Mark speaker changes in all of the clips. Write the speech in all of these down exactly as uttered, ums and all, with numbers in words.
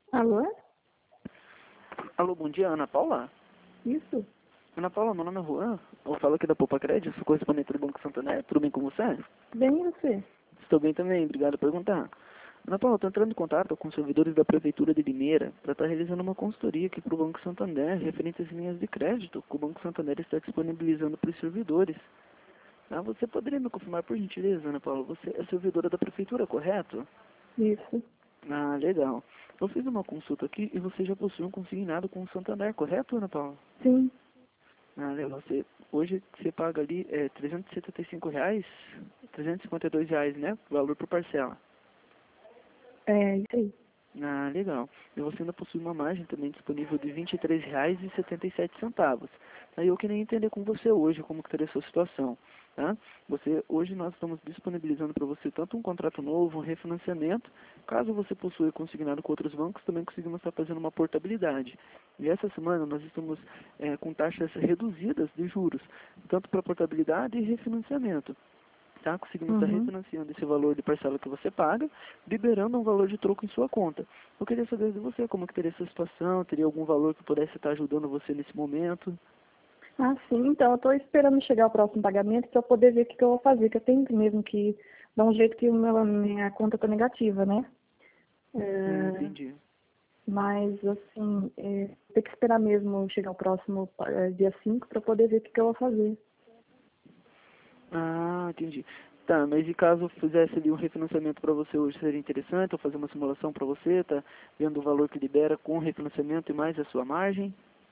Speaker 1: Alô?
Speaker 2: Alô, bom dia, Ana Paula?
Speaker 1: Isso?
Speaker 2: Ana Paula, meu nome é Juan, eu falo aqui da Poupa Crédito, sou correspondente do Banco Santander, tudo bem com você?
Speaker 1: Bem, e você?
Speaker 2: Estou bem também, obrigado por perguntar. Ana Paula, estou entrando em contato com os servidores da Prefeitura de Limeira para estar realizando uma consultoria aqui para o Banco Santander, referente às linhas de crédito que o Banco Santander está disponibilizando para os servidores. Ah, você poderia me confirmar, por gentileza, Ana Paula, você é servidora da Prefeitura, correto?
Speaker 1: Isso.
Speaker 2: Ah, legal. Eu fiz uma consulta aqui e você já possui um consignado com o Santander, correto, Ana Paula?
Speaker 1: Sim.
Speaker 2: Ah, legal. Você, hoje você paga ali é, trezentos e setenta e cinco reais, trezentos e cinquenta e dois reais, né? Valor por parcela.
Speaker 1: É, isso aí.
Speaker 2: Ah, legal. E você ainda possui uma margem também disponível de vinte e três reais e setenta e sete centavos. Aí eu queria entender com você hoje como que teria a sua situação. Tá? Você, hoje nós estamos disponibilizando para você tanto um contrato novo, um refinanciamento. Caso você possua consignado com outros bancos, também conseguimos estar fazendo uma portabilidade. E essa semana nós estamos é, com taxas reduzidas de juros, tanto para portabilidade e refinanciamento. Tá? Conseguimos estar
Speaker 1: Uhum.
Speaker 2: refinanciando esse valor de parcela que você paga, liberando um valor de troco em sua conta. Eu queria saber de você como que teria essa situação, teria algum valor que pudesse estar ajudando você nesse momento?
Speaker 1: Ah, sim. Então, eu estou esperando chegar o próximo pagamento para eu poder ver o que, que eu vou fazer, que eu tenho mesmo que dar um jeito que o meu, minha conta está negativa, né?
Speaker 2: Hum,
Speaker 1: É,
Speaker 2: entendi.
Speaker 1: mas, assim, é, tem que esperar mesmo chegar o próximo é, dia cinco para poder ver o que, que eu vou fazer.
Speaker 2: Ah, entendi. Tá, mas e caso eu fizesse ali um refinanciamento para você hoje, seria interessante eu fazer uma simulação para você, tá vendo o valor que libera com o refinanciamento e mais a sua margem?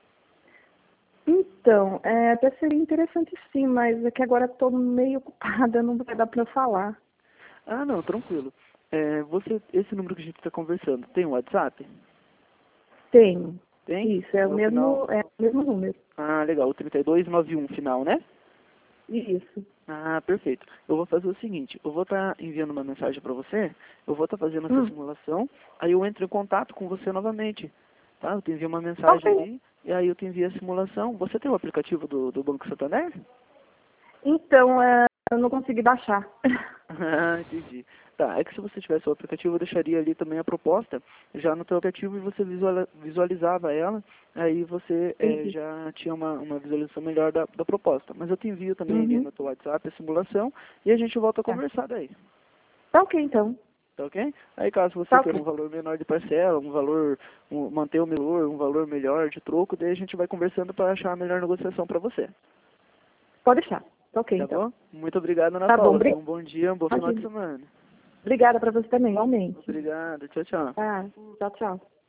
Speaker 1: Então, é, até seria interessante sim, mas é que agora estou meio ocupada, não vai dar para eu falar.
Speaker 2: Ah, não, tranquilo. É, você, esse número que a gente está conversando, tem um WhatsApp?
Speaker 1: Tenho.
Speaker 2: Tem?
Speaker 1: Isso, é
Speaker 2: É
Speaker 1: o
Speaker 2: o final.
Speaker 1: mesmo, é o mesmo número.
Speaker 2: Ah, legal, o trinta e dois noventa e um final, né?
Speaker 1: Isso.
Speaker 2: Ah, perfeito. Eu vou fazer o seguinte, eu vou estar enviando uma mensagem para você, eu vou estar fazendo essa
Speaker 1: Hum,
Speaker 2: simulação, aí eu entro em contato com você novamente, tá? Eu te envio uma mensagem
Speaker 1: ok.
Speaker 2: ali, e aí eu te envio a simulação. Você tem o aplicativo do, do Banco Santander?
Speaker 1: Então, é, eu não consegui baixar.
Speaker 2: Ah, entendi. Tá, é que se você tivesse o aplicativo, eu deixaria ali também a proposta já no teu aplicativo e você visuala- visualizava ela, aí você eh,
Speaker 1: Entendi.
Speaker 2: já tinha uma, uma visualização melhor da, da proposta. Mas eu te envio também ali
Speaker 1: Uhum.
Speaker 2: no teu WhatsApp a simulação e a gente volta a
Speaker 1: Tá.
Speaker 2: conversar daí,
Speaker 1: Tá ok, então.
Speaker 2: tá ok? Aí caso você
Speaker 1: Tá
Speaker 2: queira
Speaker 1: ok.
Speaker 2: um valor menor de parcela, um valor, um, manter o melhor, um valor melhor de troco, daí a gente vai conversando para achar a melhor negociação para você,
Speaker 1: Pode deixar. Tá ok,
Speaker 2: tá
Speaker 1: então.
Speaker 2: bom? Muito obrigado, Ana
Speaker 1: Tá bom.
Speaker 2: Paula. Tenha
Speaker 1: Bri-
Speaker 2: um bom dia, um bom final de
Speaker 1: Imagina.
Speaker 2: semana.
Speaker 1: Obrigada pra você também, igualmente.
Speaker 2: Obrigado, tchau, tchau.
Speaker 1: Tá. Tchau, tchau.